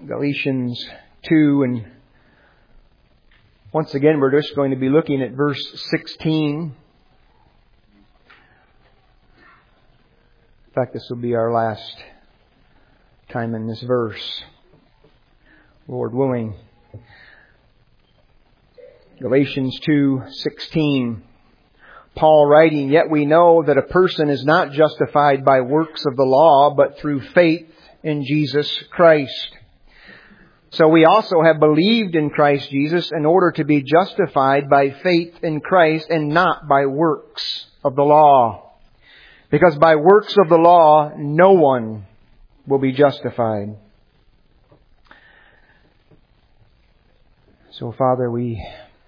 Galatians 2, and once again we're just going to be looking at verse 16. In fact, this will be our last time in this verse, Lord willing. Galatians 2:16. Paul writing, "Yet we know that a person is not justified by works of the law, but through faith in Jesus Christ. So we also have believed in Christ Jesus in order to be justified by faith in Christ and not by works of the law. Because by works of the law, no one will be justified." So, Father, we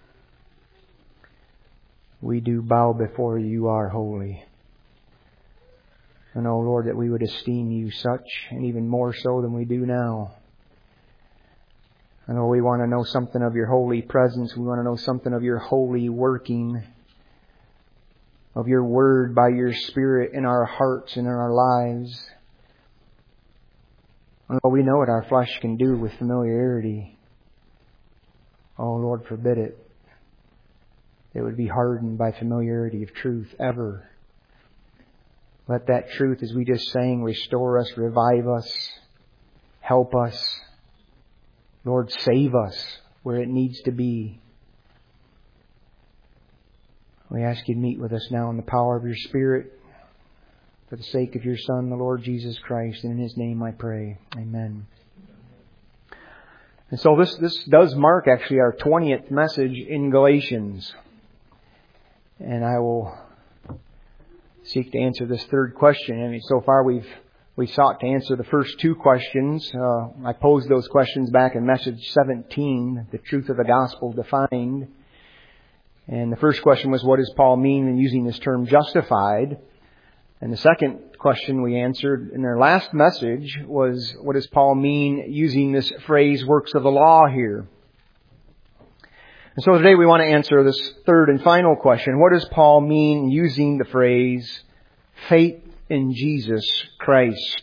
do bow before you are holy. And, oh Lord, that we would esteem you such, and even more so than we do now. And, oh, we want to know something of your holy presence. We want to know something of your holy working, of your word by your Spirit in our hearts and in our lives. And, oh, we know what our flesh can do with familiarity. Oh, Lord, forbid it. It would be hardened by familiarity of truth ever. Let that truth, as we just sang, restore us, revive us, help us. Lord, save us where it needs to be. We ask you to meet with us now in the power of your Spirit for the sake of your Son, the Lord Jesus Christ. And in His name I pray. Amen. And so this does mark actually our 20th message in Galatians. And I will seek to answer this third question. I mean, so far we've sought to answer the first two questions. I posed those questions back in message 17, the truth of the gospel defined. And the first question was, what does Paul mean in using this term justified? And the second question we answered in our last message was, what does Paul mean using this phrase, works of the law here? And so today we want to answer this third and final question. What does Paul mean using the phrase, faith in Jesus Christ?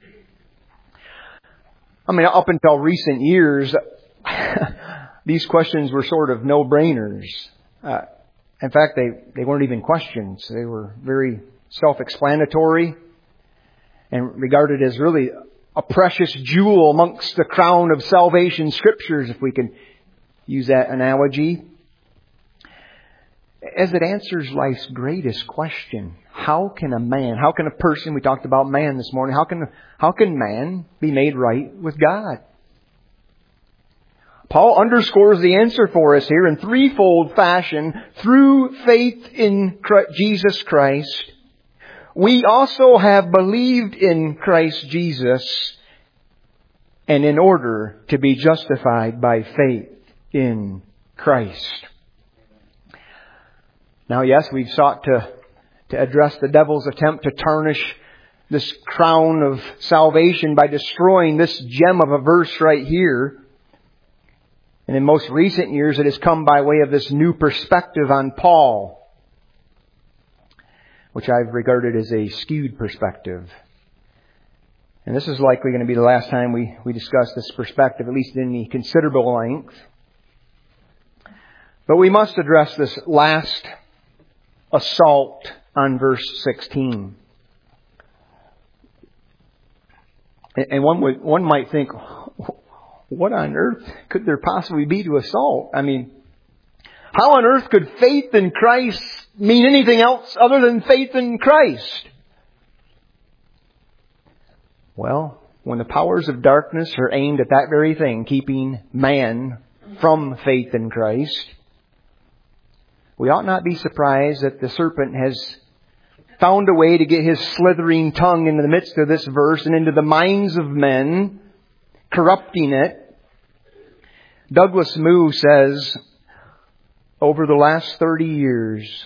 I mean, up until recent years, these questions were sort of no-brainers. In fact, they weren't even questions. They were very self-explanatory and regarded as really a precious jewel amongst the crown of salvation scriptures, if we can use that analogy, as it answers life's greatest question. How can a person, we talked about man this morning, how can man be made right with God? Paul underscores the answer for us here in threefold fashion. Through faith in Jesus Christ, we also have believed in Christ Jesus, and in order to be justified by faith in Christ. Now, yes, we've sought to address the devil's attempt to tarnish this crown of salvation by destroying this gem of a verse right here. And in most recent years, it has come by way of this new perspective on Paul, which I've regarded as a skewed perspective. And this is likely going to be the last time we discuss this perspective, at least in any considerable length. But we must address this last assault on verse 16. And one might think, what on earth could there possibly be to assault? I mean, how on earth could faith in Christ mean anything else other than faith in Christ? Well, when the powers of darkness are aimed at that very thing, keeping man from faith in Christ, we ought not be surprised that the serpent has found a way to get his slithering tongue into the midst of this verse and into the minds of men, corrupting it. Douglas Moo says, over the last 30 years,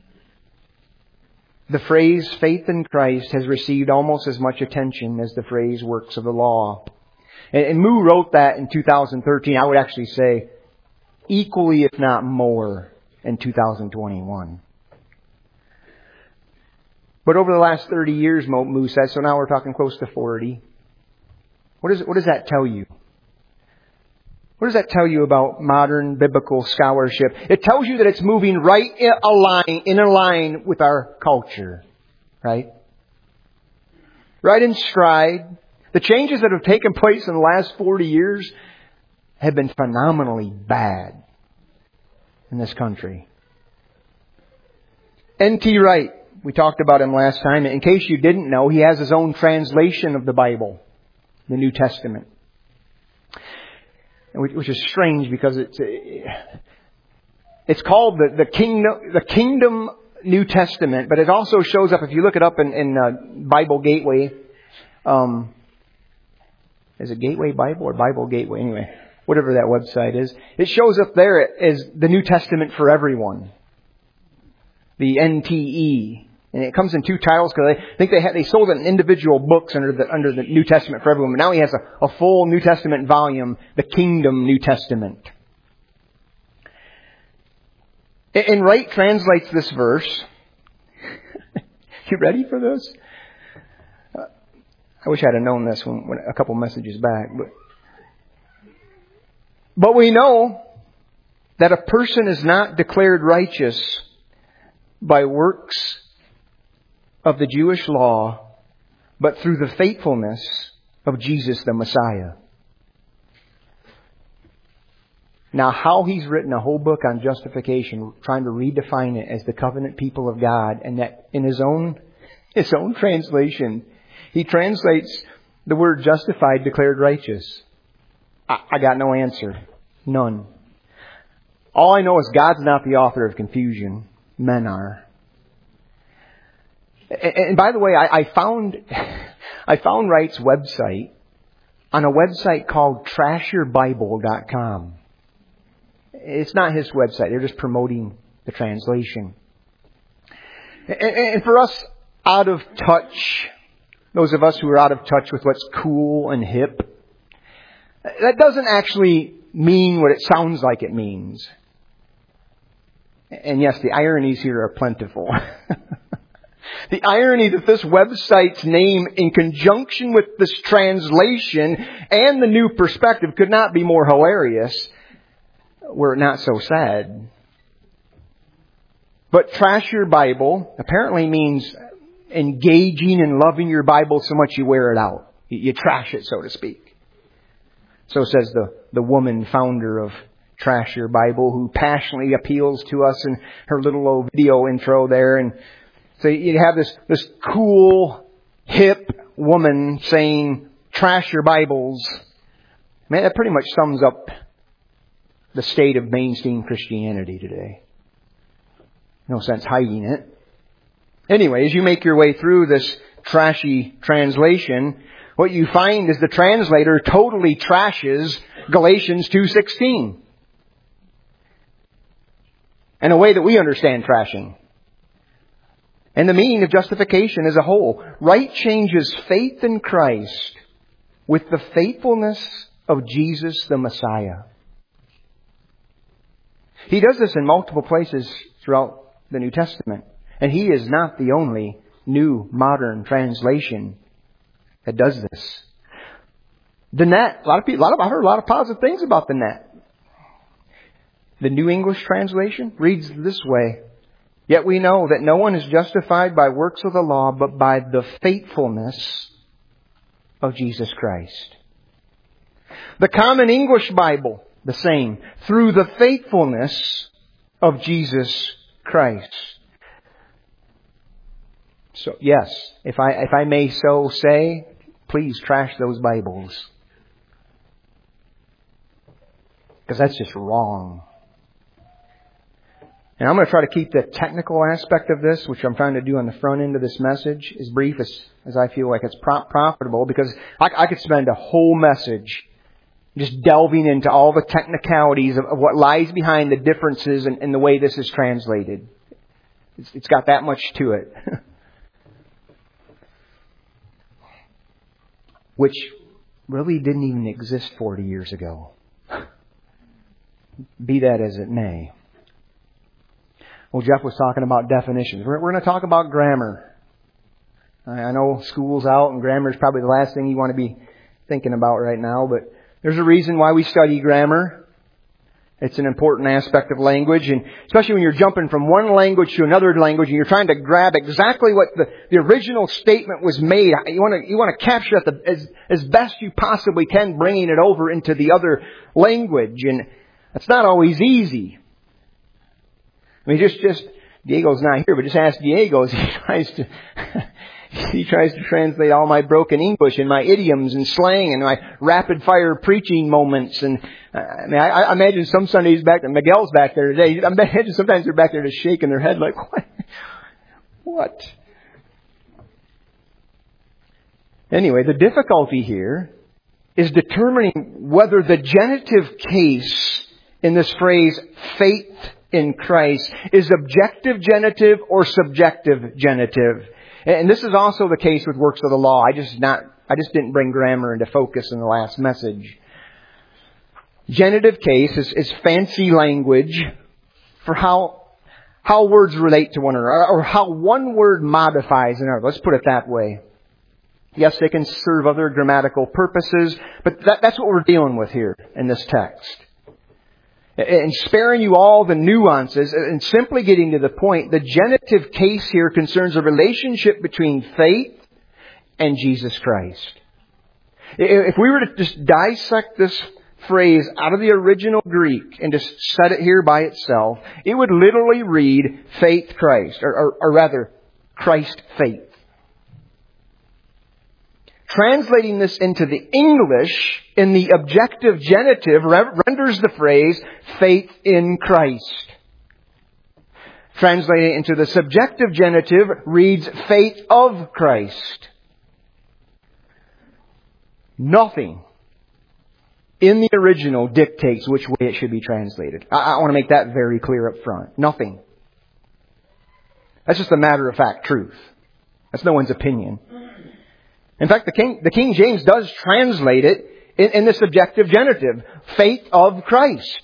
the phrase faith in Christ has received almost as much attention as the phrase works of the law. And Moo wrote that in 2013. I would actually say equally, if not more, in 2021. But over the last 30 years, Moo says, so now we're talking close to 40. What does that tell you? What does that tell you about modern biblical scholarship? It tells you that it's moving right in a line with our culture. Right? Right in stride. The changes that have taken place in the last 40 years have been phenomenally bad in this country. N.T. Wright, we talked about him last time. In case you didn't know, he has his own translation of the Bible, the New Testament. Which is strange because it's called the Kingdom New Testament, but it also shows up, if you look it up in Bible Gateway. Is it Gateway Bible or Bible Gateway? Anyway, whatever that website is. It shows up there as the New Testament for everyone. The NTE. And it comes in 2 titles because I think they sold it in individual books under the New Testament for everyone. But now he has a full New Testament volume, the Kingdom New Testament. And Wright translates this verse. You ready for this? I wish I'd have known this when a couple messages back. But we know that a person is not declared righteous by works of the Jewish law, but through the faithfulness of Jesus the Messiah. Now, how he's written a whole book on justification, trying to redefine it as the covenant people of God, and that in his own translation, he translates the word justified, declared righteous. I got no answer. None. All I know is God's not the author of confusion. Men are. And by the way, I found Wright's website on a website called TrashYourBible.com. It's not his website. They're just promoting the translation. And for us out of touch, those of us who are out of touch with what's cool and hip, that doesn't actually mean what it sounds like it means. And yes, the ironies here are plentiful. The irony that this website's name, in conjunction with this translation and the new perspective, could not be more hilarious were it not so sad. But Trash Your Bible apparently means engaging and loving your Bible so much you wear it out. You trash it, so to speak. So says the woman founder of Trash Your Bible, who passionately appeals to us in her little old video intro there. And so you have this cool, hip woman saying, trash your Bibles. Man, that pretty much sums up the state of mainstream Christianity today. No sense hiding it. Anyway, as you make your way through this trashy translation, what you find is the translator totally trashes Galatians 2:16. In a way that we understand trashing. And the meaning of justification as a whole. Wright changes faith in Christ with the faithfulness of Jesus the Messiah. He does this in multiple places throughout the New Testament. And he is not the only new modern translation that does this. The Net. I've heard a lot of positive things about the Net. The New English Translation reads this way. Yet we know that no one is justified by works of the law, but by the faithfulness of Jesus Christ. The Common English Bible, the same. Through the faithfulness of Jesus Christ. So, yes, if I may so say, please trash those Bibles. Because that's just wrong. And I'm going to try to keep the technical aspect of this, which I'm trying to do on the front end of this message, as brief as I feel like it's profitable, because I could spend a whole message just delving into all the technicalities of what lies behind the differences in the way this is translated. It's got that much to it. Which really didn't even exist 40 years ago. Be that as it may. Well, Jeff was talking about definitions. We're going to talk about grammar. I know school's out and grammar is probably the last thing you want to be thinking about right now, but There's a reason why we study grammar. It's an important aspect of language, and especially when you're jumping from one language to another language and you're trying to grab exactly what the original statement was made. You want to capture it as best you possibly can, bringing it over into the other language, and that's not always easy. I mean, just Diego's not here, but just ask Diego. He tries to translate all my broken English and my idioms and slang and my rapid fire preaching moments. And I imagine some Sundays back there, Miguel's back there today. I imagine sometimes they're back there just shaking their head like, what? Anyway, the difficulty here is determining whether the genitive case in this phrase, faith in Christ, is objective genitive or subjective genitive. And this is also the case with works of the law. I just didn't bring grammar into focus in the last message. Genitive case is fancy language for how words relate to one another, or how one word modifies another. Let's put it that way. Yes, they can serve other grammatical purposes, but that's what we're dealing with here in this text. And sparing you all the nuances and simply getting to the point, the genitive case here concerns a relationship between faith and Jesus Christ. If we were to just dissect this phrase out of the original Greek and just set it here by itself, it would literally read faith Christ, or rather, Christ faith. Translating this into the English in the objective genitive renders the phrase faith in Christ. Translating it into the subjective genitive reads faith of Christ. Nothing in the original dictates which way it should be translated. I want to make that very clear up front. Nothing. That's just a matter of fact truth. That's no one's opinion. In fact, the King James does translate it in the subjective genitive, faith of Christ.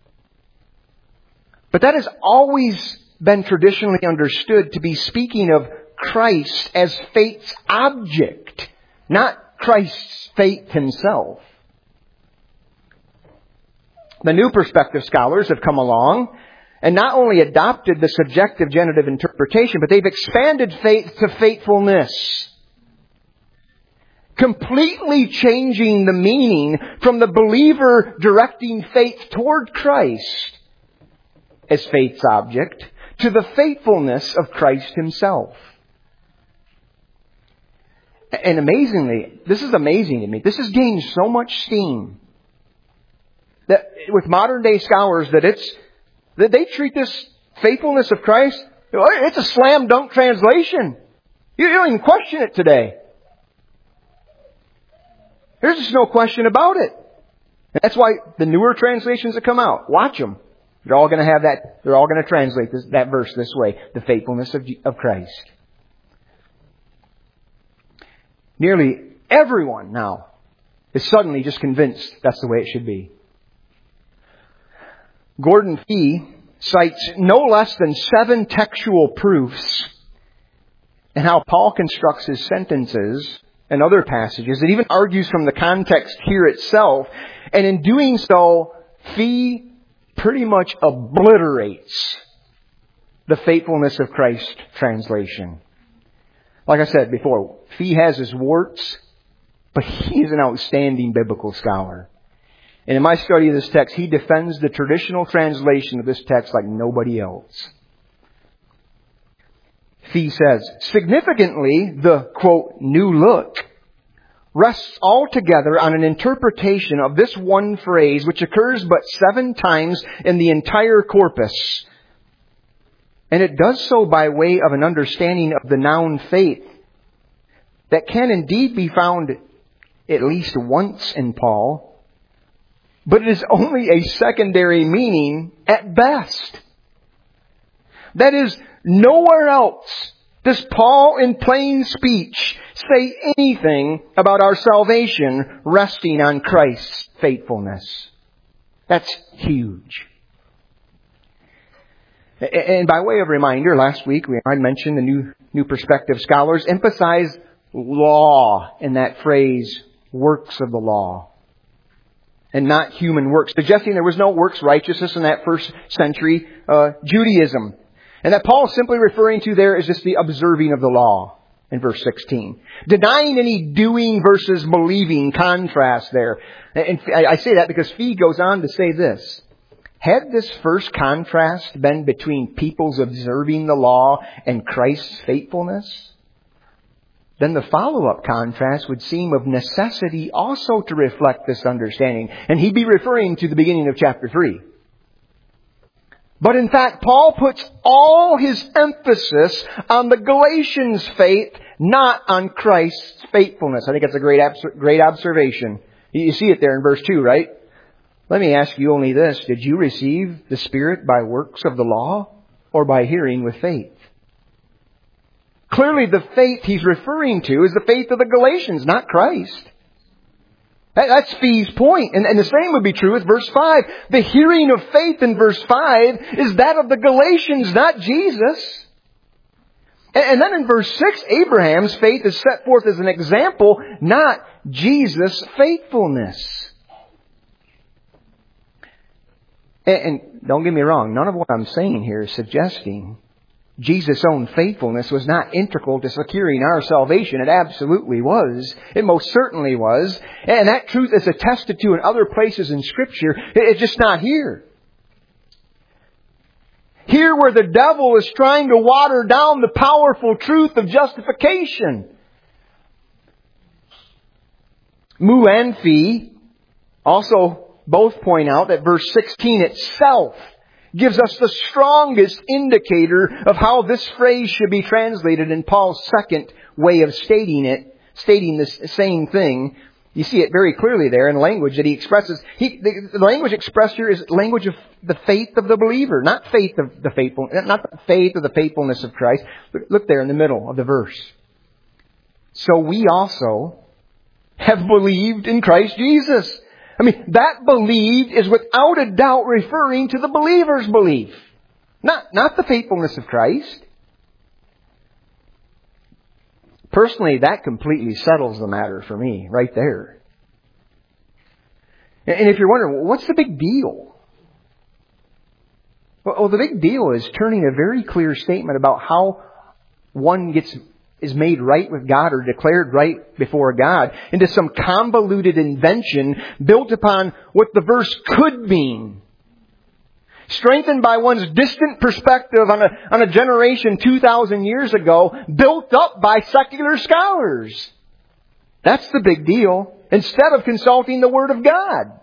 But that has always been traditionally understood to be speaking of Christ as faith's object, not Christ's faith himself. The New Perspective scholars have come along and not only adopted the subjective genitive interpretation, but they've expanded faith to faithfulness, completely changing the meaning from the believer directing faith toward Christ as faith's object to the faithfulness of Christ himself. And amazingly, this is amazing to me. This has gained so much steam that with modern day scholars that they treat this faithfulness of Christ, it's a slam dunk translation. You don't even question it today. There's just no question about it. And that's why the newer translations that come out, watch them. They're all going to have that. They're all going to translate that verse this way: the faithfulness of Christ. Nearly everyone now is suddenly just convinced that's the way it should be. Gordon Fee cites no less than 7 textual proofs in how Paul constructs his sentences and other passages. It even argues from the context here itself. And in doing so, Fee pretty much obliterates the faithfulness of Christ translation. Like I said before, Fee has his warts, but he is an outstanding biblical scholar. And in my study of this text, he defends the traditional translation of this text like nobody else. Fee says, significantly, the, quote, new look rests altogether on an interpretation of this one phrase, which occurs but 7 times in the entire corpus. And it does so by way of an understanding of the noun faith that can indeed be found at least once in Paul, but it is only a secondary meaning at best. That is, nowhere else does Paul in plain speech say anything about our salvation resting on Christ's faithfulness. That's huge. And by way of reminder, last week I mentioned the New Perspective scholars emphasize law in that phrase, works of the law. and not human works, suggesting there was no works righteousness in that first century Judaism. And that Paul is simply referring to there is just the observing of the law in verse 16. Denying any doing versus believing contrast there. And I say that because Fee goes on to say this. Had this first contrast been between people's observing the law and Christ's faithfulness, then the follow-up contrast would seem of necessity also to reflect this understanding. And he'd be referring to the beginning of chapter 3. But in fact, Paul puts all his emphasis on the Galatians' faith, not on Christ's faithfulness. I think that's a great observation. You see it there in verse 2, right? Let me ask you only this. Did you receive the Spirit by works of the law or by hearing with faith? Clearly the faith he's referring to is the faith of the Galatians, not Christ. That's Fee's point. And the same would be true with verse 5. The hearing of faith in verse 5 is that of the Galatians, not Jesus. And then in verse 6, Abraham's faith is set forth as an example, not Jesus' faithfulness. And don't get me wrong, none of what I'm saying here is suggesting Jesus' own faithfulness was not integral to securing our salvation. It absolutely was. It most certainly was. And that truth is attested to in other places in Scripture. It's just not here. Here where the devil is trying to water down the powerful truth of justification. Mu and Fee also both point out that verse 16 itself gives us the strongest indicator of how this phrase should be translated in Paul's second way of stating this same thing. You see it very clearly there in language that he expresses. The language expressed here is language of the faith of the believer, not faith of the faithful, not the faith of the faithfulness of Christ. Look there in the middle of the verse. So we also have believed in Christ Jesus. I mean, that believed is without a doubt referring to the believer's belief. Not the faithfulness of Christ. Personally, that completely settles the matter for me, right there. And if you're wondering, what's the big deal? Well, the big deal is turning a very clear statement about how one is made right with God or declared right before God into some convoluted invention built upon what the verse could mean. Strengthened by one's distant perspective on a generation 2,000 years ago, built up by secular scholars. That's the big deal. Instead of consulting the Word of God.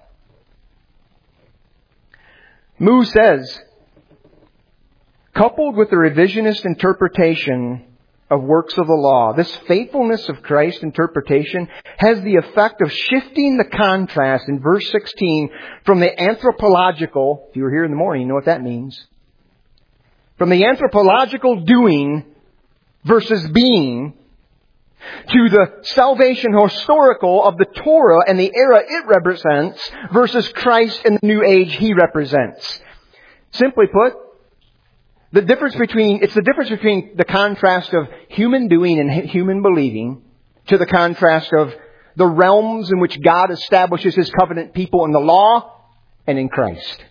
Mu says, coupled with the revisionist interpretation of works of the law, this faithfulness of Christ's interpretation has the effect of shifting the contrast in verse 16 from the anthropological, if you were here in the morning, you know what that means, from the anthropological doing versus being to the salvation historical of the Torah and the era it represents versus Christ and the new age He represents. Simply put, it's the difference between the contrast of human doing and human believing to the contrast of the realms in which God establishes His covenant people in the law and in Christ.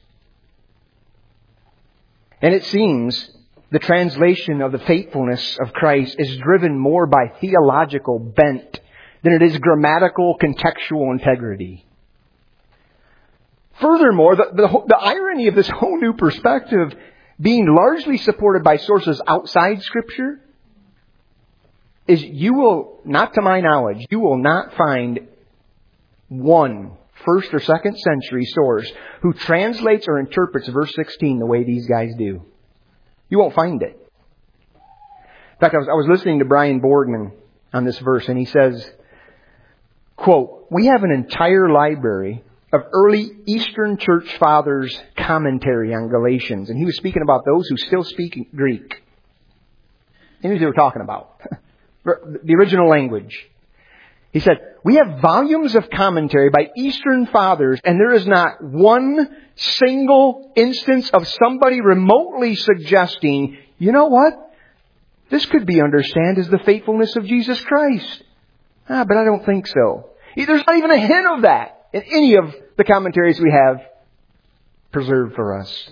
And it seems the translation of the faithfulness of Christ is driven more by theological bent than it is grammatical contextual integrity. Furthermore, the irony of this whole new perspective being largely supported by sources outside Scripture, is you will, not to my knowledge, you will not find one first or second century source who translates or interprets verse 16 the way these guys do. You won't find it. In fact, I was listening to Brian Borgman on this verse, and he says, quote, "We have an entire library of early Eastern Church Fathers' commentary on Galatians." And he was speaking about those who still speak Greek. He knew what they were talking about. The original language. He said, "We have volumes of commentary by Eastern Fathers, and there is not one single instance of somebody remotely suggesting, you know what? This could be understood as the faithfulness of Jesus Christ. But I don't think so." There's not even a hint of that in any of the commentaries we have preserved for us.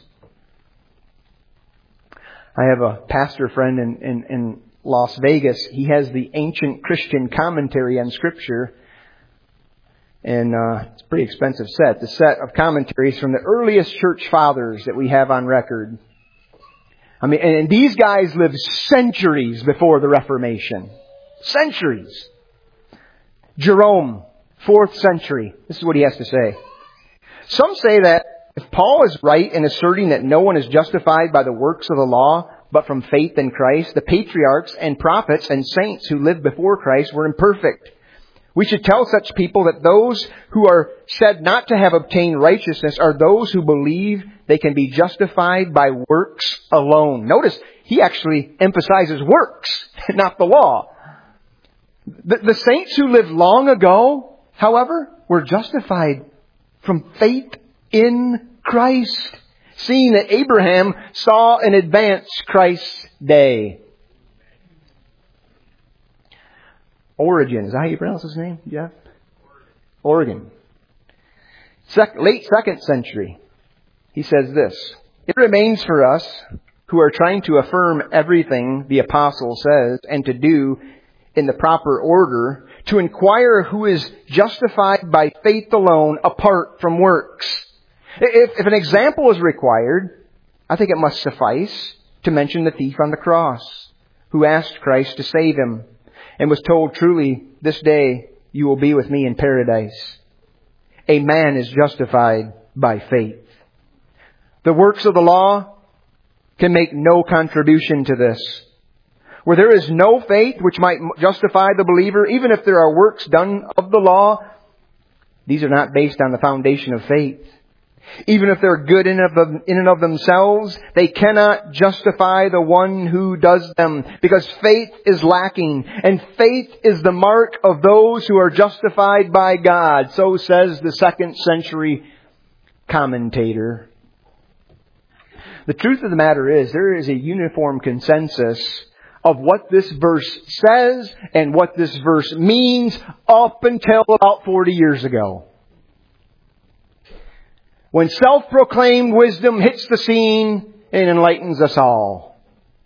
I have a pastor friend in Las Vegas. He has the Ancient Christian Commentary on Scripture. And it's a pretty expensive set. The set of commentaries from the earliest church fathers that we have on record. I mean, and these guys lived centuries before the Reformation. Centuries. Jerome, 4th century. This is what he has to say. Some say that if Paul is right in asserting that no one is justified by the works of the law, but from faith in Christ, the patriarchs and prophets and saints who lived before Christ were imperfect. We should tell such people that those who are said not to have obtained righteousness are those who believe they can be justified by works alone. Notice, he actually emphasizes works, not the law. The saints who lived long ago, however, were justified from faith in Christ, seeing that Abraham saw in advance Christ's day. Origen, is that how you pronounce his name, Jeff? Origen. Late 2nd century. He says this: it remains for us who are trying to affirm everything the apostle says and to do in the proper order, to inquire who is justified by faith alone apart from works. If an example is required, I think it must suffice to mention the thief on the cross, who asked Christ to save him, and was told, truly, this day you will be with me in paradise. A man is justified by faith. The works of the law can make no contribution to this. Where there is no faith which might justify the believer, even if there are works done of the law, these are not based on the foundation of faith. Even if they're good in and of themselves, they cannot justify the one who does them, because faith is lacking, and faith is the mark of those who are justified by God. So says the 2nd century commentator. The truth of the matter is, there is a uniform consensus of what this verse says and what this verse means up until about 40 years ago, when self-proclaimed wisdom hits the scene and enlightens us all.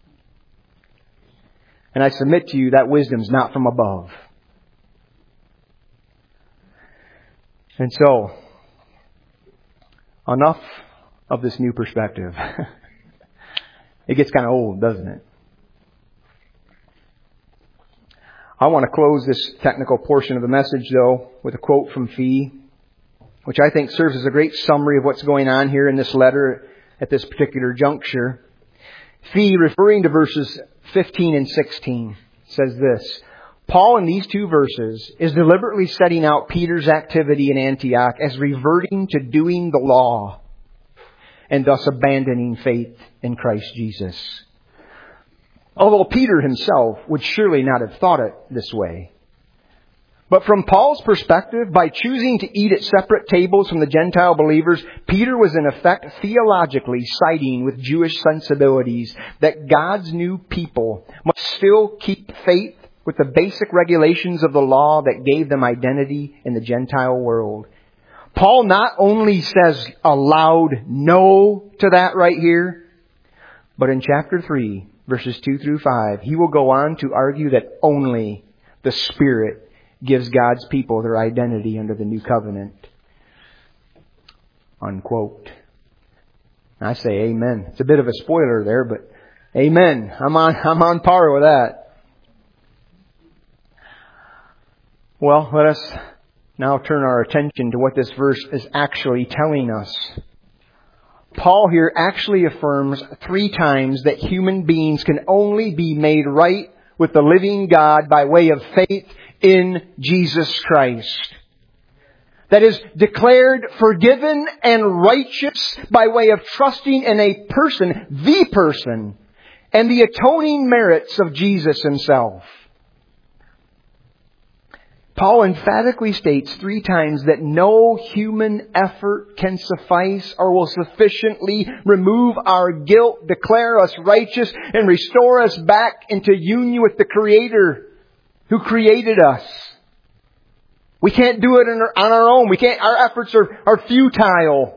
And I submit to you that wisdom's not from above. And so, enough of this new perspective. It gets kind of old, doesn't it? I want to close this technical portion of the message, though, with a quote from Fee, which I think serves as a great summary of what's going on here in this letter at this particular juncture. Fee, referring to verses 15 and 16, says this: Paul, in these 2 verses, is deliberately setting out Peter's activity in Antioch as reverting to doing the law and thus abandoning faith in Christ Jesus. Although Peter himself would surely not have thought it this way. But from Paul's perspective, by choosing to eat at separate tables from the Gentile believers, Peter was in effect theologically siding with Jewish sensibilities that God's new people must still keep faith with the basic regulations of the law that gave them identity in the Gentile world. Paul not only says a loud no to that right here, but in chapter 3, verses 2 through 5, he will go on to argue that only the Spirit gives God's people their identity under the new covenant. Unquote. I say amen. It's a bit of a spoiler there, but amen. I'm on par with that. Well, let us now turn our attention to what this verse is actually telling us. Paul here actually affirms 3 times that human beings can only be made right with the living God by way of faith in Jesus Christ. That is, declared forgiven and righteous by way of trusting in a person, the person, and the atoning merits of Jesus himself. Paul emphatically states 3 times that no human effort can suffice or will sufficiently remove our guilt, declare us righteous, and restore us back into union with the Creator who created us. We can't do it on our own. Our efforts are futile.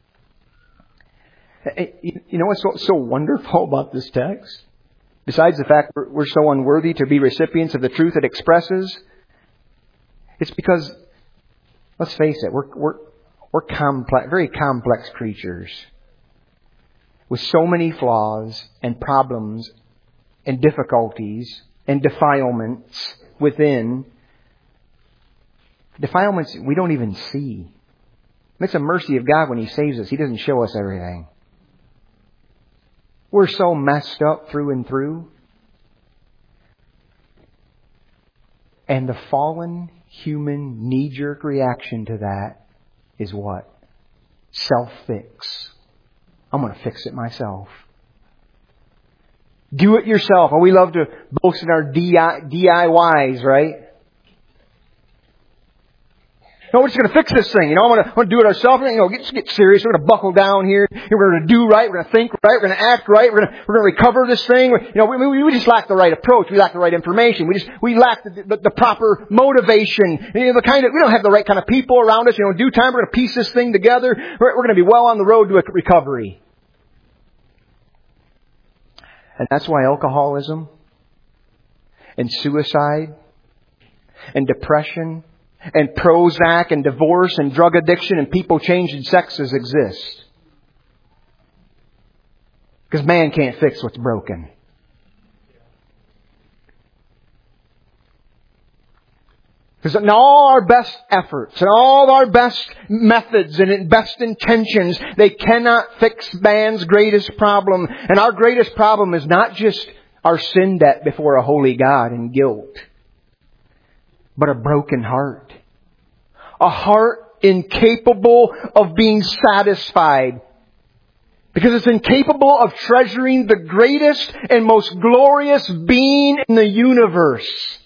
You know what's so wonderful about this text? Besides the fact we're so unworthy to be recipients of the truth it expresses, it's because, let's face it, we're complex, very complex creatures with so many flaws and problems and difficulties and defilements within. Defilements we don't even see. It's a mercy of God when He saves us. He doesn't show us everything. We're so messed up through and through. And the fallen human knee-jerk reaction to that is what? Self-fix. I'm going to fix it myself. Do it yourself. Oh, we love to boast in our DIYs, right? No, we're just going to fix this thing. You know, I'm going to do it ourselves. You know, get serious. We're going to buckle down here. We're going to do right. We're going to think right. We're going to act right. We're going to recover this thing. You know, we just lack the right approach. We lack the right information. We lack the proper motivation. You know, we don't have the right kind of people around us. You know, in due time, we're going to piece this thing together. We're going to be well on the road to a recovery. And that's why alcoholism and suicide and depression and Prozac and divorce and drug addiction and people changing sexes exist. Because man can't fix what's broken. Because in all our best efforts and all our best methods and best intentions, they cannot fix man's greatest problem. And our greatest problem is not just our sin debt before a holy God and guilt, but a broken heart. A heart incapable of being satisfied. Because it's incapable of treasuring the greatest and most glorious being in the universe.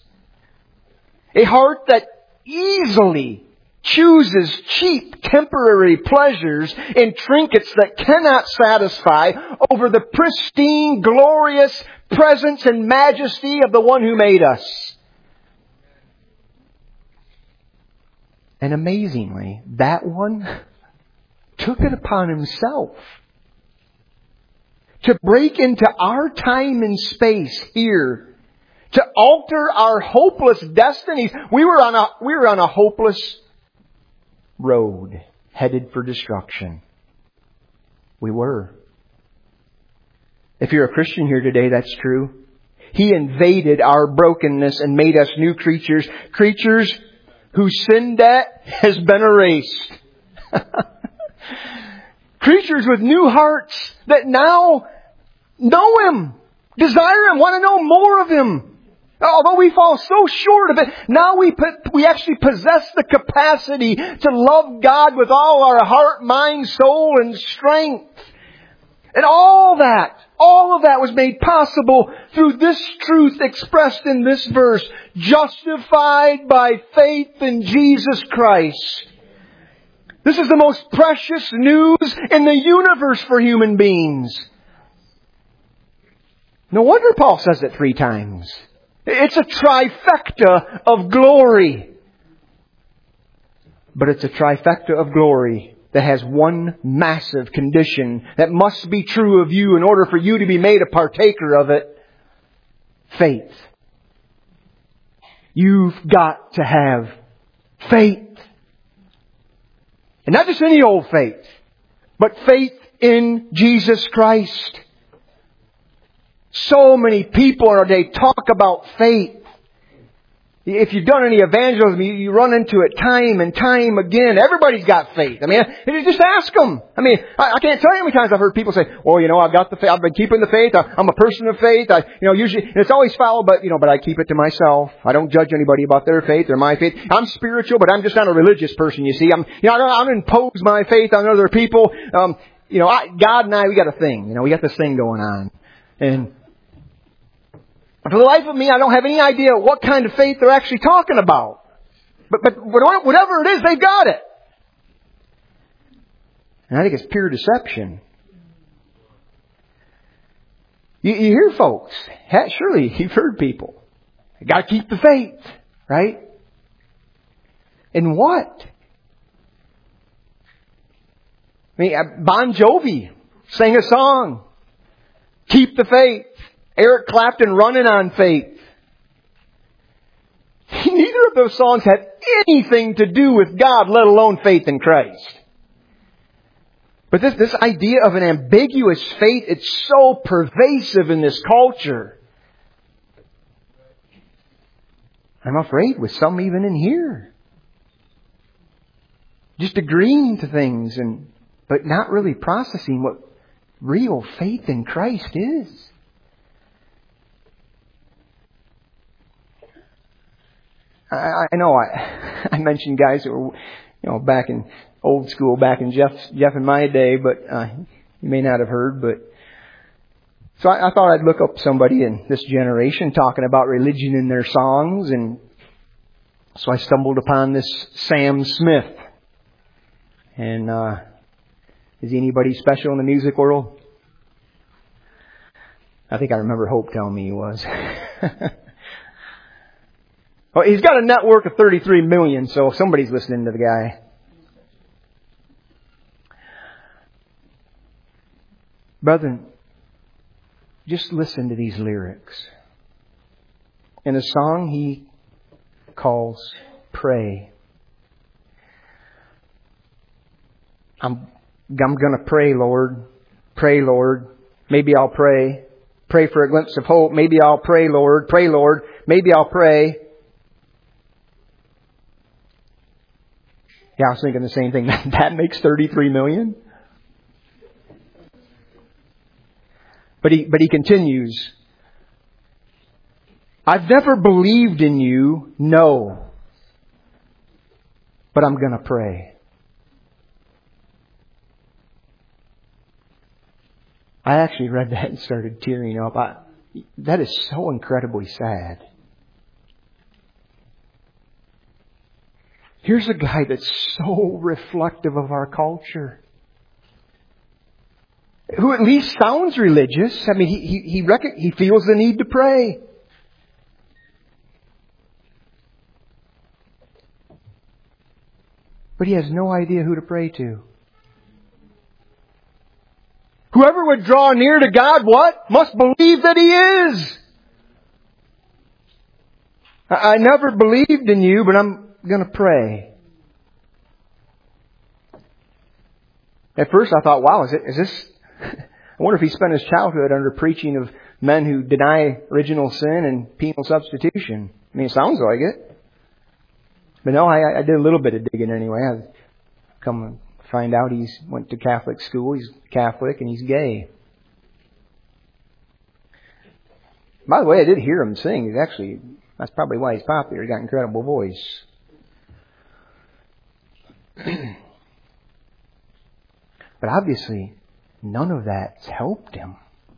A heart that easily chooses cheap, temporary pleasures and trinkets that cannot satisfy over the pristine, glorious presence and majesty of the one who made us. And amazingly, that one took it upon himself to break into our time and space here, to alter our hopeless destinies. We were on a hopeless road headed for destruction. We were. If you're a Christian here today, that's true. He invaded our brokenness and made us new creatures. Creatures whose sin debt has been erased. Creatures with new hearts that now know Him, desire Him, want to know more of Him. Although we fall so short of it, now we actually possess the capacity to love God with all our heart, mind, soul, and strength. And all of that was made possible through this truth expressed in this verse. Justified by faith in Jesus Christ. This is the most precious news in the universe for human beings. No wonder Paul says it 3 times. It's a trifecta of glory. But it's a trifecta of glory that has one massive condition that must be true of you in order for you to be made a partaker of it. Faith. You've got to have faith. And not just any old faith, but faith in Jesus Christ. So many people in our day talk about faith. If you've done any evangelism, you run into it time and time again. Everybody's got faith. I mean, just ask them. I mean, I can't tell you how many times I've heard people say, "Well, you know, I've got the faith. I've been keeping the faith. I'm a person of faith." Usually, and it's always followed, but I keep it to myself. I don't judge anybody about their faith or my faith. I'm spiritual, but I'm just not a religious person. You see, I don't impose my faith on other people. God and I, we got a thing. We got this thing going on, and for the life of me, I don't have any idea what kind of faith they're actually talking about. But whatever it is, they've got it. And I think it's pure deception. You hear folks. Surely you've heard people. You got to keep the faith, right? In what? I mean, Bon Jovi sang a song. Keep the faith. Eric Clapton, Running on Faith. Neither of those songs had anything to do with God, let alone faith in Christ. But this idea of an ambiguous faith, it's so pervasive in this culture. I'm afraid with some even in here. Just agreeing to things but not really processing what real faith in Christ is. I know I mentioned guys that were, back in old school, back in Jeff and my day, but you may not have heard, but so I thought I'd look up somebody in this generation talking about religion in their songs, and so I stumbled upon this Sam Smith. And is he anybody special in the music world? I think I remember Hope telling me he was. Well, he's got a net worth of 33 million, so somebody's listening to the guy. Brethren, just listen to these lyrics. In a song he calls Pray. I'm going to pray, Lord. Pray, Lord. Maybe I'll pray. Pray for a glimpse of hope. Maybe I'll pray, Lord. Pray, Lord. Maybe I'll pray. Yeah, I was thinking the same thing. That makes 33 million. But he continues. I've never believed in you, no. But I'm going to pray. I actually read that and started tearing up. That is so incredibly sad. Here's a guy that's so reflective of our culture, who at least sounds religious. I mean, he feels the need to pray. But he has no idea who to pray to. Whoever would draw near to God, what? Must believe that He is. I never believed in you, but I'm going to pray. At first I thought, wow, is this... I wonder if he spent his childhood under preaching of men who deny original sin and penal substitution. I mean, it sounds like it. But no, I did a little bit of digging anyway. I've come to find out he's went to Catholic school. He's Catholic and he's gay. By the way, I did hear him sing. That's probably why he's popular. He's got an incredible voice. But obviously, none of that's helped him.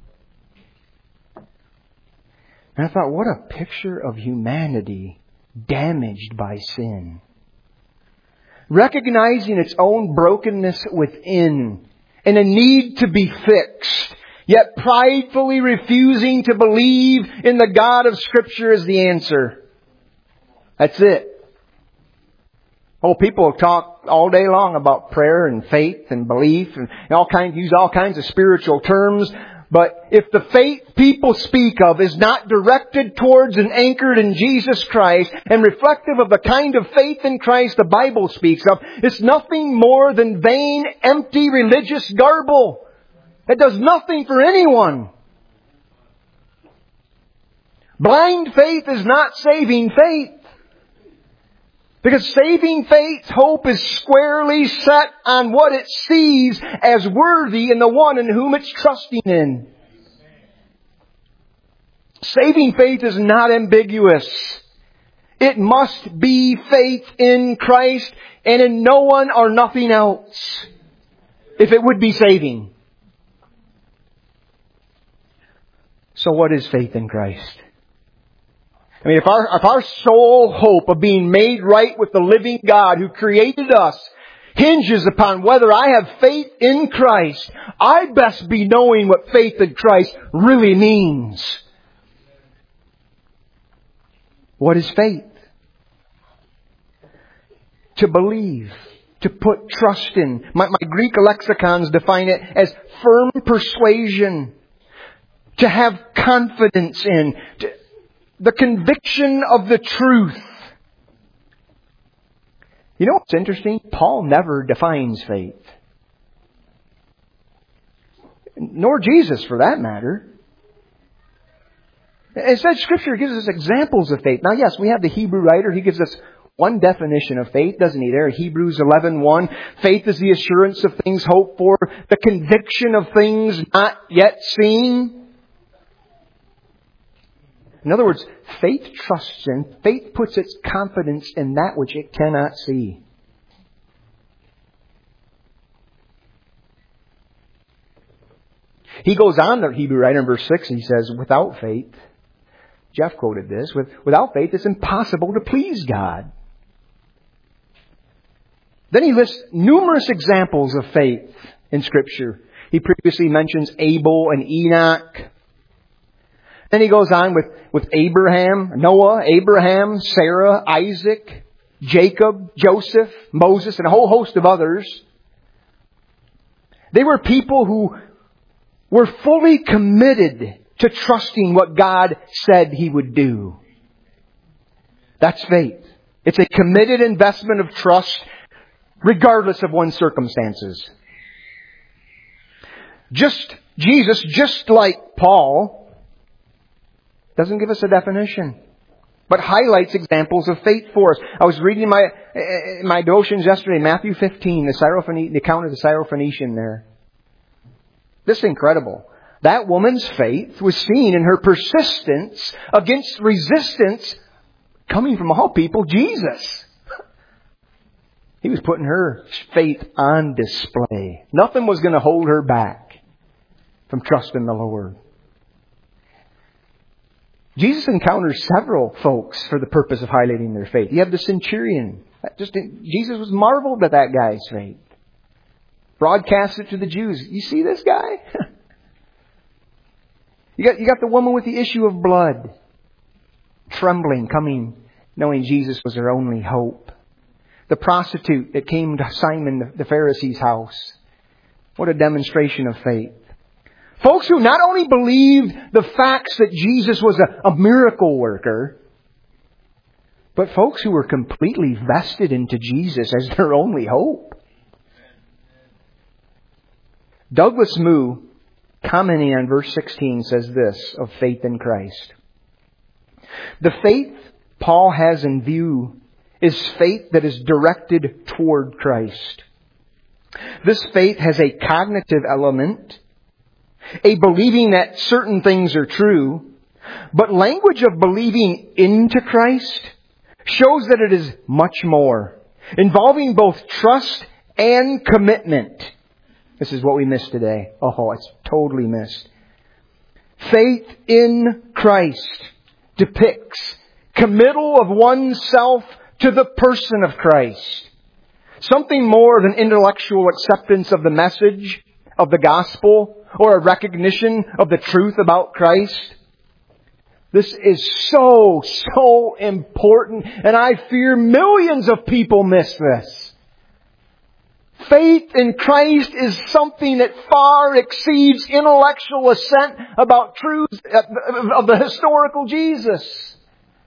And I thought, what a picture of humanity damaged by sin. Recognizing its own brokenness within and a need to be fixed, yet pridefully refusing to believe in the God of Scripture as the answer. That's it. Oh, people talk all day long about prayer and faith and belief and use all kinds of spiritual terms. But if the faith people speak of is not directed towards and anchored in Jesus Christ and reflective of the kind of faith in Christ the Bible speaks of, it's nothing more than vain, empty religious garble. It does nothing for anyone. Blind faith is not saving faith. Because saving faith's hope is squarely set on what it sees as worthy in the one in whom it's trusting in. Saving faith is not ambiguous. It must be faith in Christ and in no one or nothing else, if it would be saving. So what is faith in Christ? I mean, if our sole hope of being made right with the living God who created us hinges upon whether I have faith in Christ, I best be knowing what faith in Christ really means. What is faith? to believe, to put trust in. My Greek lexicons define it as firm persuasion, to have confidence in, the conviction of the truth. You know what's interesting? Paul never defines faith. Nor Jesus, for that matter. Instead, Scripture gives us examples of faith. Now, yes, we have the Hebrew writer. He gives us one definition of faith, doesn't he? There, Hebrews 11:1. Faith is the assurance of things hoped for, the conviction of things not yet seen. In other words, faith trusts in, faith puts its confidence in that which it cannot see. He goes on, the Hebrew writer, in verse 6, he says, without faith, Jeff quoted this, without faith it's impossible to please God. Then he lists numerous examples of faith in Scripture. He previously mentions Abel and Enoch. Then he goes on with Abraham, Noah, Abraham, Sarah, Isaac, Jacob, Joseph, Moses, and a whole host of others. They were people who were fully committed to trusting what God said He would do. That's faith. It's a committed investment of trust regardless of one's circumstances. Jesus, just like Paul, doesn't give us a definition, but highlights examples of faith for us. I was reading my devotions yesterday, Matthew 15, the account of the Syrophoenician there. This is incredible. That woman's faith was seen in her persistence against resistance coming from all people, Jesus. He was putting her faith on display. Nothing was going to hold her back from trusting the Lord. Jesus encounters several folks for the purpose of highlighting their faith. You have the centurion. Jesus was marveled at that guy's faith. Broadcast it to the Jews. You see this guy? You got the woman with the issue of blood, trembling, coming, knowing Jesus was her only hope. The prostitute that came to Simon the Pharisee's house. What a demonstration of faith. Folks who not only believed the facts that Jesus was a miracle worker, but folks who were completely vested into Jesus as their only hope. Douglas Moo, commenting on verse 16, says this of faith in Christ. The faith Paul has in view is faith that is directed toward Christ. This faith has a cognitive element, a believing that certain things are true, but language of believing into Christ shows that it is much more, involving both trust and commitment. This is what we missed today. Oh, it's totally missed. Faith in Christ depicts committal of oneself to the person of Christ. Something more than intellectual acceptance of the message of the gospel or a recognition of the truth about Christ. This is so important, and I fear millions of people miss this. Faith in Christ is something that far exceeds intellectual assent about truths of the historical Jesus.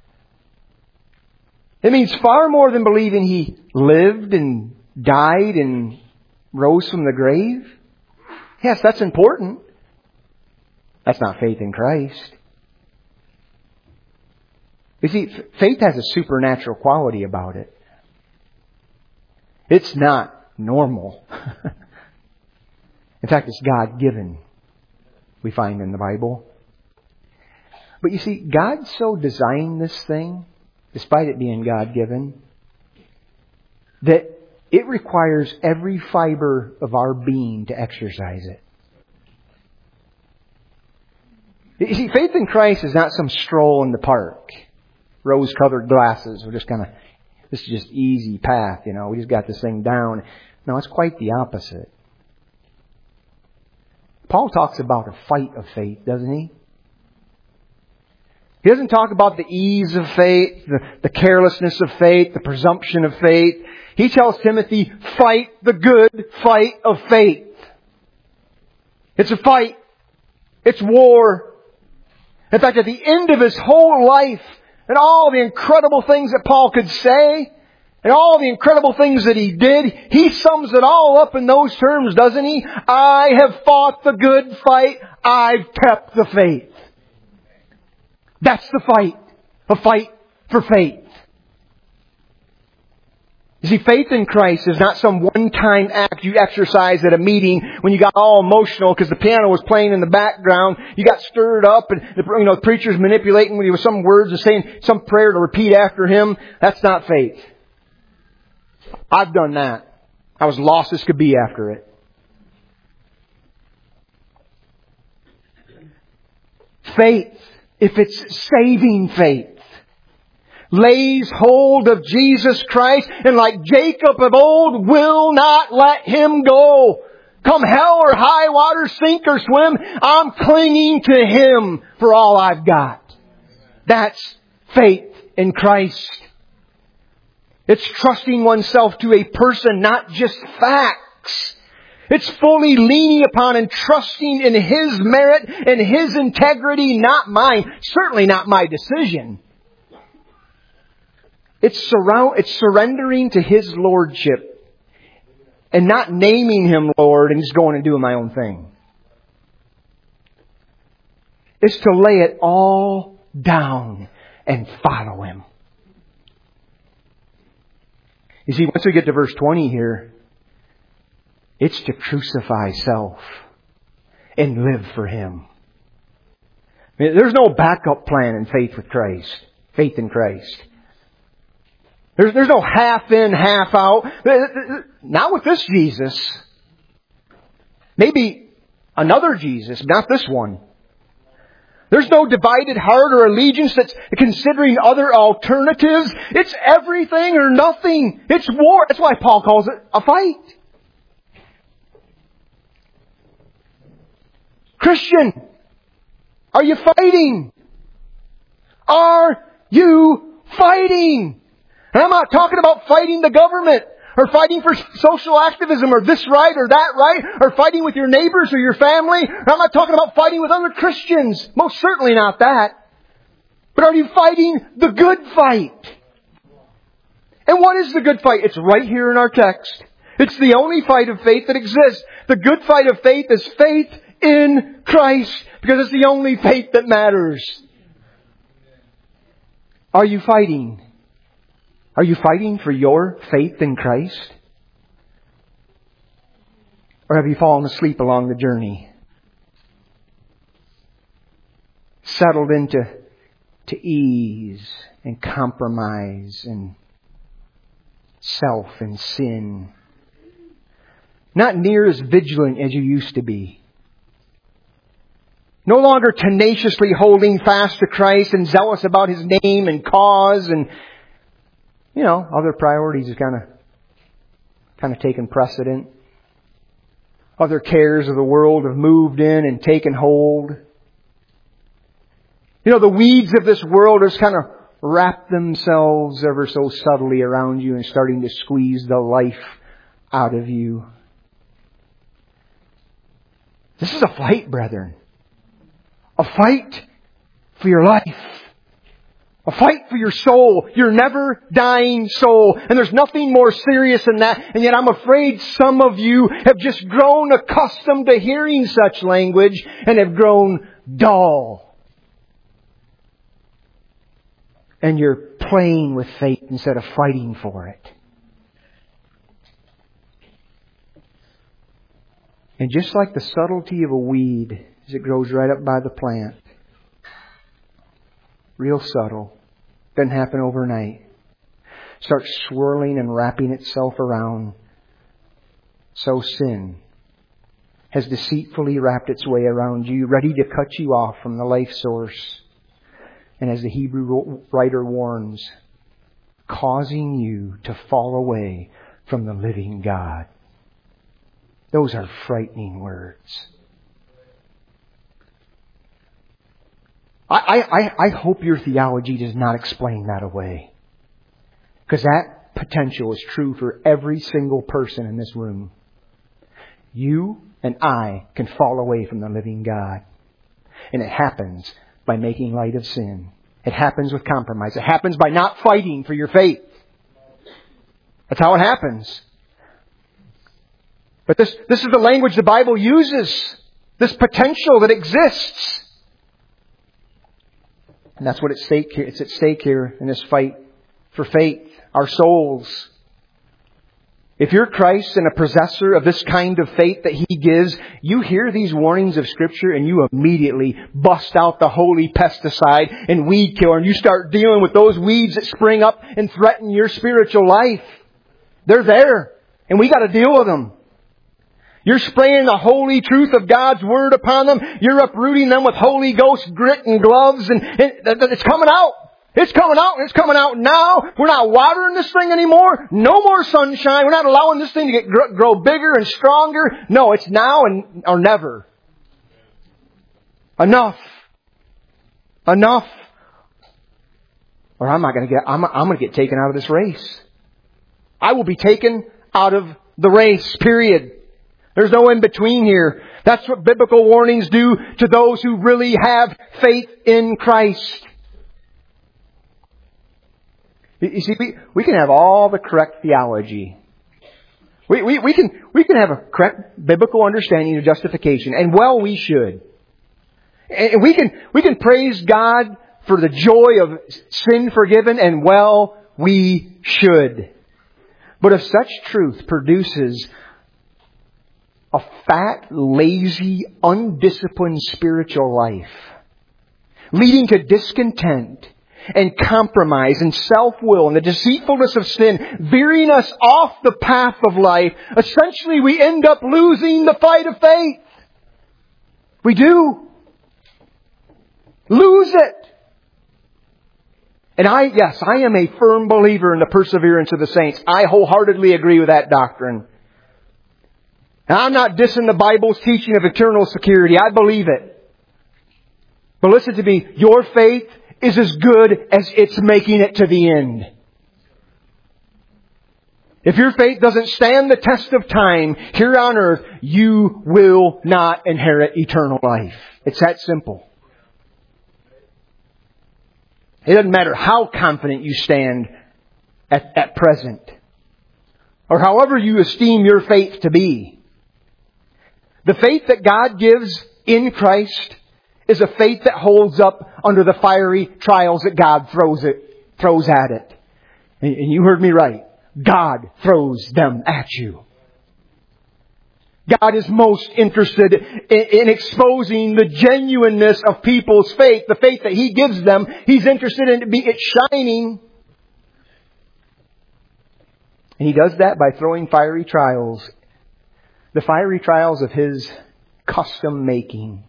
It means far more than believing He lived and died and rose from the grave. Yes, that's important. That's not faith in Christ. You see, faith has a supernatural quality about it. It's not normal. In fact, it's God-given, we find in the Bible. But you see, God so designed this thing, despite it being God-given, that it requires every fiber of our being to exercise it. You see, faith in Christ is not some stroll in the park. Rose-colored glasses. We're just this is just easy path, we just got this thing down. No, it's quite the opposite. Paul talks about a fight of faith, doesn't he? He doesn't talk about the ease of faith, the carelessness of faith, the presumption of faith. He tells Timothy, fight the good fight of faith. It's a fight. It's war. In fact, at the end of his whole life, and all the incredible things that Paul could say, and all the incredible things that he did, he sums it all up in those terms, doesn't he? I have fought the good fight. I've kept the faith. That's the fight. A fight for faith. You see, faith in Christ is not some one-time act you exercise at a meeting when you got all emotional because the piano was playing in the background. You got stirred up and the preacher's manipulating with you with some words and saying some prayer to repeat after him. That's not faith. I've done that. I was lost as could be after it. Faith, if it's saving faith, lays hold of Jesus Christ and like Jacob of old will not let Him go. Come hell or high water, sink or swim, I'm clinging to Him for all I've got. That's faith in Christ. It's trusting oneself to a person, not just facts. It's fully leaning upon and trusting in His merit and His integrity, not mine. Certainly not my decision. It's surrendering to His Lordship and not naming Him Lord and just going and doing my own thing. It's to lay it all down and follow Him. You see, once we get to verse 20 here, it's to crucify self and live for Him. I mean, there's no backup plan in faith with Christ. Faith in Christ. There's no half in, half out. Not with this Jesus. Maybe another Jesus, not this one. There's no divided heart or allegiance that's considering other alternatives. It's everything or nothing. It's war. That's why Paul calls it a fight. Christian, are you fighting? Are you fighting? And I'm not talking about fighting the government or fighting for social activism or this right or that right or fighting with your neighbors or your family. I'm not talking about fighting with other Christians. Most certainly not that. But are you fighting the good fight? And what is the good fight? It's right here in our text. It's the only fight of faith that exists. The good fight of faith is faith in Christ because it's the only faith that matters. Are you fighting? Are you fighting for your faith in Christ? Or have you fallen asleep along the journey? Settled into ease and compromise and self and sin. Not near as vigilant as you used to be. No longer tenaciously holding fast to Christ and zealous about His name and cause and other priorities have kind of taken precedent. Other cares of the world have moved in and taken hold. The weeds of this world has kind of wrapped themselves ever so subtly around you and starting to squeeze the life out of you. This is a fight, brethren. A fight for your life. A fight for your soul, your never-dying soul. And there's nothing more serious than that. And yet I'm afraid some of you have just grown accustomed to hearing such language and have grown dull. And you're playing with faith instead of fighting for it. And just like the subtlety of a weed as it grows right up by the plant, real subtle. Doesn't happen overnight. Starts swirling and wrapping itself around. So sin has deceitfully wrapped its way around you, ready to cut you off from the life source. And as the Hebrew writer warns, causing you to fall away from the living God. Those are frightening words. I hope your theology does not explain that away. Because that potential is true for every single person in this room. You and I can fall away from the living God. And it happens by making light of sin. It happens with compromise. It happens by not fighting for your faith. That's how it happens. But this is the language the Bible uses. This potential that exists. And that's what it's at stake here in this fight for faith. Our souls. If you're Christ and a possessor of this kind of faith that He gives, you hear these warnings of Scripture and you immediately bust out the holy pesticide and weed killer, and you start dealing with those weeds that spring up and threaten your spiritual life. They're there, and we got to deal with them. You're spraying the holy truth of God's Word upon them. You're uprooting them with Holy Ghost grit and gloves, and it's coming out. It's coming out, and it's coming out now. We're not watering this thing anymore. No more sunshine. We're not allowing this thing to grow bigger and stronger. No, it's now or never. Enough. Enough. Or I'm going to get taken out of this race. I will be taken out of the race, period. There's no in between here. That's what biblical warnings do to those who really have faith in Christ. You see, we can have all the correct theology. We can have a correct biblical understanding of justification, and well, we should. And we can praise God for the joy of sin forgiven, and well, we should. But if such truth produces a fat, lazy, undisciplined spiritual life, leading to discontent and compromise and self-will and the deceitfulness of sin, veering us off the path of life, essentially we end up losing the fight of faith. We do. Lose it. And I am a firm believer in the perseverance of the saints. I wholeheartedly agree with that doctrine. And I'm not dissing the Bible's teaching of eternal security. I believe it. But listen to me. Your faith is as good as it's making it to the end. If your faith doesn't stand the test of time here on earth, you will not inherit eternal life. It's that simple. It doesn't matter how confident you stand at present, or however you esteem your faith to be. The faith that God gives in Christ is a faith that holds up under the fiery trials that God throws at it. And you heard me right. God throws them at you. God is most interested in exposing the genuineness of people's faith, the faith that He gives them. He's interested in it shining. And He does that by throwing fiery trials. The fiery trials of His custom making.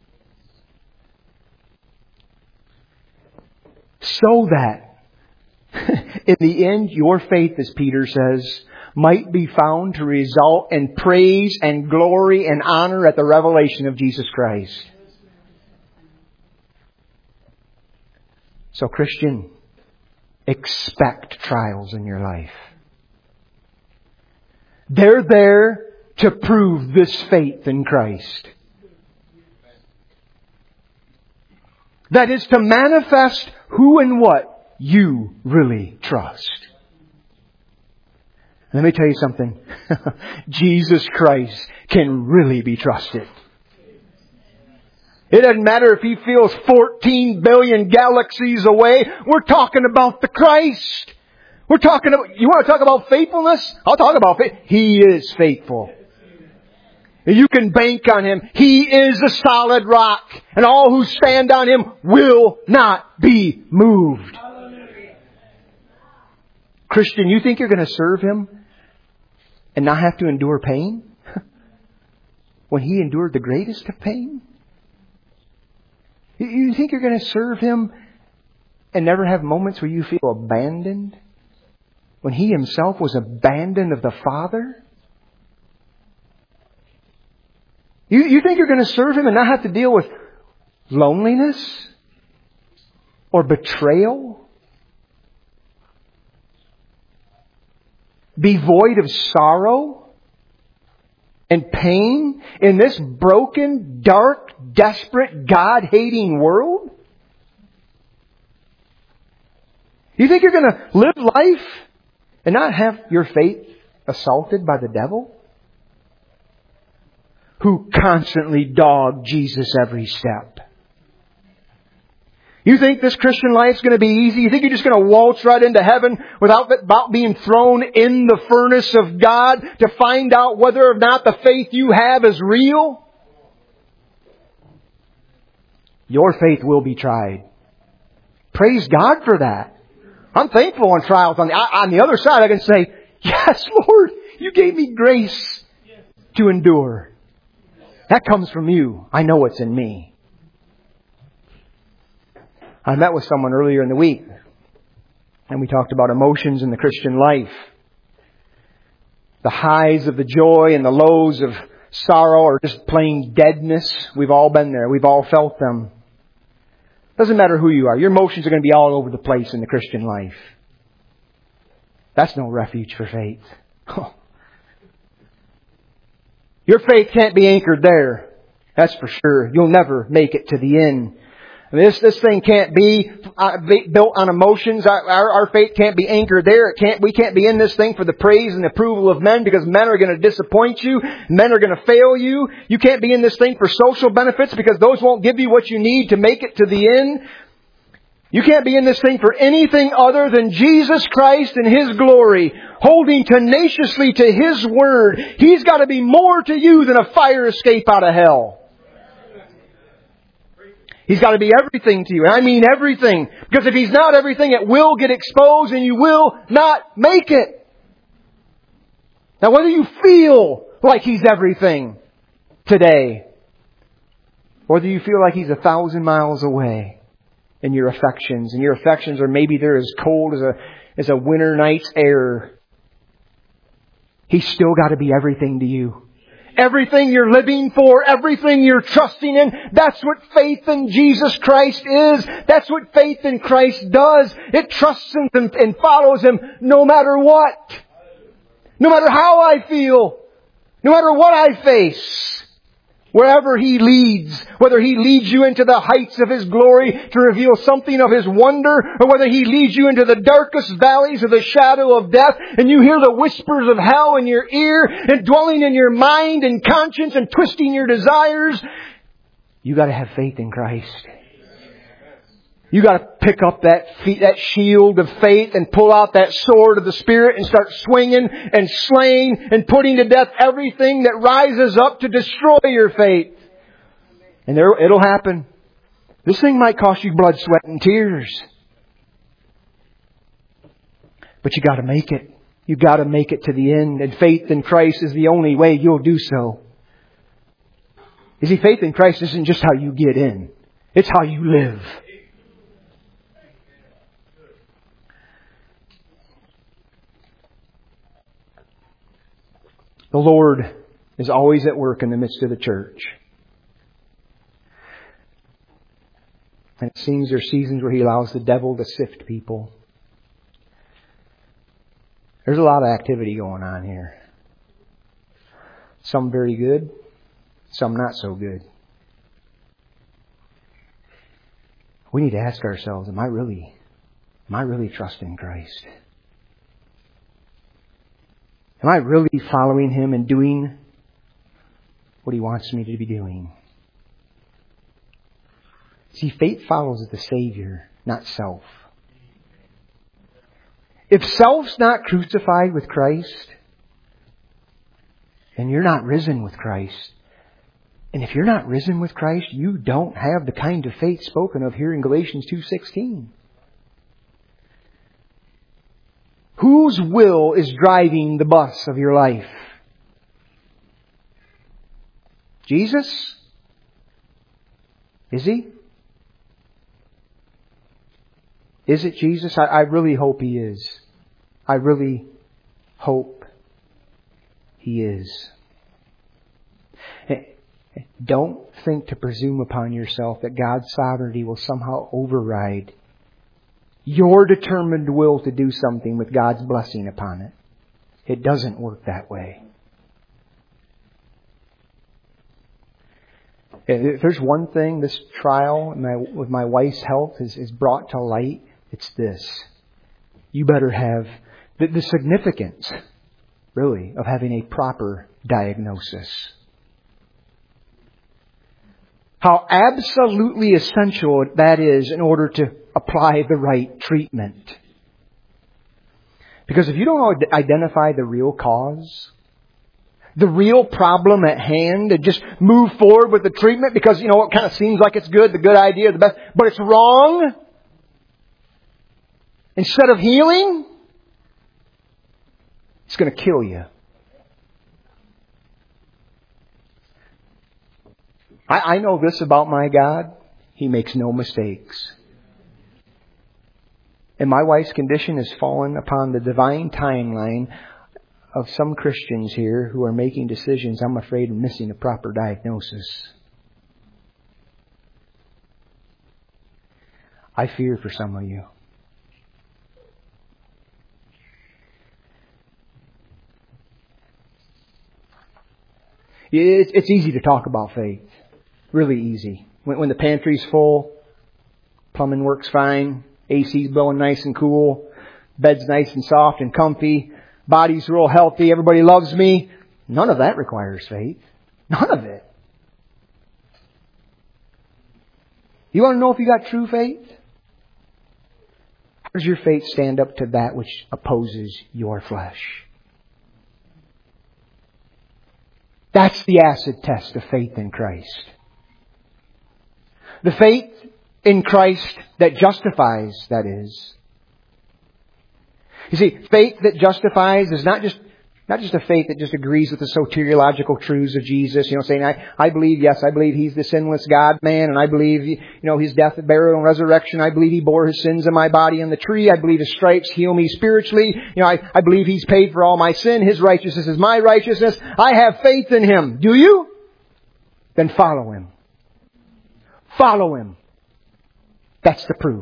So that, in the end, your faith, as Peter says, might be found to result in praise and glory and honor at the revelation of Jesus Christ. So, Christian, expect trials in your life. They're there to prove this faith in Christ. That is to manifest who and what you really trust. Let me tell you something. Jesus Christ can really be trusted. It doesn't matter if He feels 14 billion galaxies away. We're talking about the Christ. You want to talk about faithfulness? I'll talk about faith. He is faithful. You can bank on Him. He is a solid rock. And all who stand on Him will not be moved. Christian, you think you're going to serve Him and not have to endure pain? When He endured the greatest of pain? You think you're going to serve Him and never have moments where you feel abandoned? When He Himself was abandoned of the Father? You think you're going to serve Him and not have to deal with loneliness or betrayal? Be void of sorrow and pain in this broken, dark, desperate, God-hating world? You think you're going to live life and not have your faith assaulted by the devil? Who constantly dogged Jesus every step. You think this Christian life's going to be easy? You think you're just going to waltz right into heaven without being thrown in the furnace of God to find out whether or not the faith you have is real? Your faith will be tried. Praise God for that. I'm thankful on trials. On the other side, I can say, yes, Lord, you gave me grace to endure. That comes from you. I know it's in me. I met with someone earlier in the week, and we talked about emotions in the Christian life. The highs of the joy and the lows of sorrow or just plain deadness. We've all been there. We've all felt them. Doesn't matter who you are. Your emotions are going to be all over the place in the Christian life. That's no refuge for faith. Your faith can't be anchored there. That's for sure. You'll never make it to the end. This thing can't be built on emotions. Our faith can't be anchored there. We can't be in this thing for the praise and approval of men, because men are going to disappoint you. Men are going to fail you. You can't be in this thing for social benefits, because those won't give you what you need to make it to the end. You can't be in this thing for anything other than Jesus Christ and His glory, holding tenaciously to His Word. He's got to be more to you than a fire escape out of hell. He's got to be everything to you. And I mean everything. Because if He's not everything, it will get exposed and you will not make it. Now, whether you feel like He's everything today, or whether you feel like He's 1,000 miles away in your affections, and your affections are maybe they're as cold as a winter night's air, He's still got to be everything to you. Everything you're living for, everything you're trusting in, that's what faith in Jesus Christ is. That's what faith in Christ does. It trusts Him and follows Him no matter what. No matter how I feel. No matter what I face. Wherever He leads, whether He leads you into the heights of His glory to reveal something of His wonder, or whether He leads you into the darkest valleys of the shadow of death, and you hear the whispers of hell in your ear, and dwelling in your mind and conscience and twisting your desires, you got to have faith in Christ. You got to pick up that shield of faith and pull out that sword of the Spirit and start swinging and slaying and putting to death everything that rises up to destroy your faith. And it'll happen. This thing might cost you blood, sweat, and tears. But you got to make it. You got to make it to the end. And faith in Christ is the only way you'll do so. You see, faith in Christ isn't just how you get in. It's how you live. The Lord is always at work in the midst of the church. And it seems there are seasons where He allows the devil to sift people. There's a lot of activity going on here. Some very good, some not so good. We need to ask ourselves, am I really trusting Christ? Am I really following Him and doing what He wants me to be doing? See, faith follows the Savior, not self. If self's not crucified with Christ, then you're not risen with Christ. And if you're not risen with Christ, you don't have the kind of faith spoken of here in Galatians 2:16. Whose will is driving the bus of your life? Jesus? Is He? Is it Jesus? I really hope He is. I really hope He is. Don't think to presume upon yourself that God's sovereignty will somehow override your determined will to do something with God's blessing upon it. It doesn't work that way. If there's one thing this trial with my wife's health is brought to light, it's this. You better have the significance, really, of having a proper diagnosis. How absolutely essential that is in order to apply the right treatment. Because if you don't identify the real cause, the real problem at hand, and just move forward with the treatment because, it kind of seems like it's good, the good idea, the best, but it's wrong. Instead of healing, it's going to kill you. I know this about my God. He makes no mistakes. And my wife's condition has fallen upon the divine timeline of some Christians here who are making decisions, I'm afraid, missing a proper diagnosis. I fear for some of you. It's easy to talk about faith. Really easy. When the pantry's full, plumbing works fine, AC's blowing nice and cool, bed's nice and soft and comfy, body's real healthy, everybody loves me. None of that requires faith. None of it. You want to know if you got true faith? How does your faith stand up to that which opposes your flesh? That's the acid test of faith in Christ. The faith in Christ that justifies, that is. You see, faith that justifies is not just a faith that just agrees with the soteriological truths of Jesus. Saying, I believe, yes, I believe He's the sinless God-man, and I believe, His death, burial, and resurrection. I believe He bore His sins in my body on the tree. I believe His stripes heal me spiritually. I believe He's paid for all my sin. His righteousness is my righteousness. I have faith in Him. Do you? Then follow Him. Follow Him. That's the proof.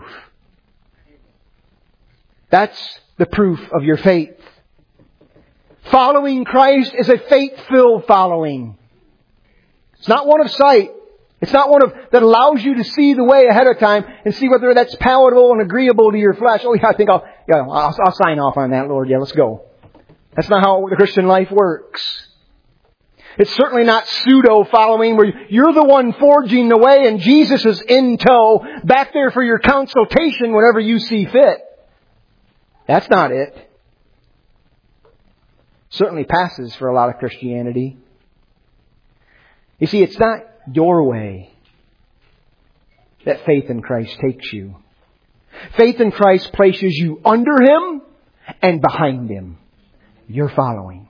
That's the proof of your faith. Following Christ is a faith-filled following. It's not one of sight. It's not one that allows you to see the way ahead of time and see whether that's palatable and agreeable to your flesh. Oh yeah, I think I'll sign off on that, Lord. Yeah, let's go. That's not how the Christian life works. It's certainly not pseudo-following where you're the one forging the way and Jesus is in tow, back there for your consultation whenever you see fit. That's not it. Certainly passes for a lot of Christianity. You see, it's not your way that faith in Christ takes you. Faith in Christ places you under Him and behind Him. You're following.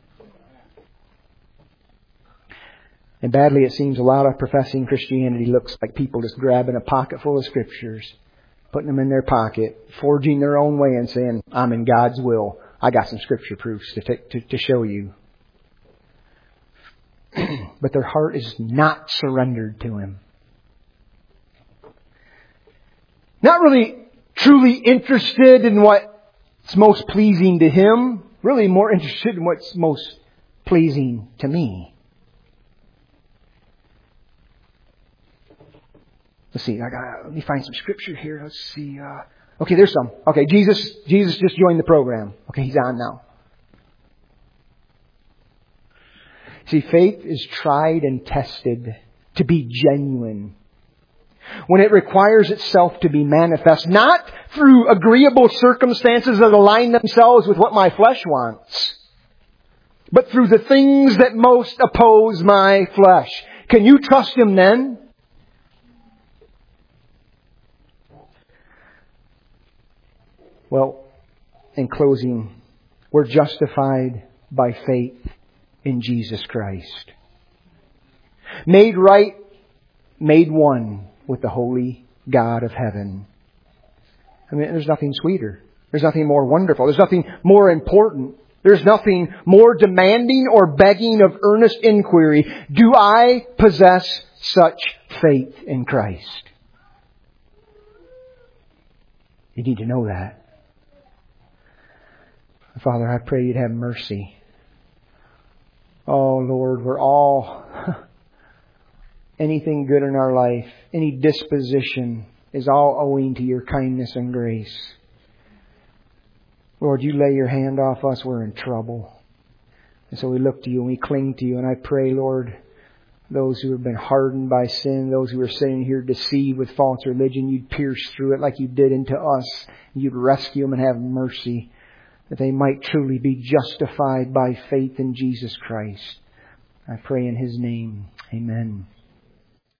And badly, it seems a lot of professing Christianity looks like people just grabbing a pocket full of scriptures, putting them in their pocket, forging their own way and saying, I'm in God's will. I got some scripture proofs to show you. But their heart is not surrendered to Him. Not really truly interested in what's most pleasing to Him. Really more interested in what's most pleasing to me. Let's see. Let me find some scripture here. Let's see. Okay, there's some. Okay, Jesus just joined the program. Okay, He's on now. See, faith is tried and tested to be genuine when it requires itself to be manifest, not through agreeable circumstances that align themselves with what my flesh wants, but through the things that most oppose my flesh. Can you trust Him then? Well, in closing, we're justified by faith in Jesus Christ. Made right, made one with the holy God of heaven. I mean, there's nothing sweeter. There's nothing more wonderful. There's nothing more important. There's nothing more demanding or begging of earnest inquiry. Do I possess such faith in Christ? You need to know that. Father, I pray You'd have mercy. Oh, Lord, we're all... anything good in our life, any disposition is all owing to Your kindness and grace. Lord, You lay Your hand off us, we're in trouble. And so we look to You and we cling to You. And I pray, Lord, those who have been hardened by sin, those who are sitting here deceived with false religion, You'd pierce through it like You did into us. You'd rescue them and have mercy, that they might truly be justified by faith in Jesus Christ. I pray in His name. Amen.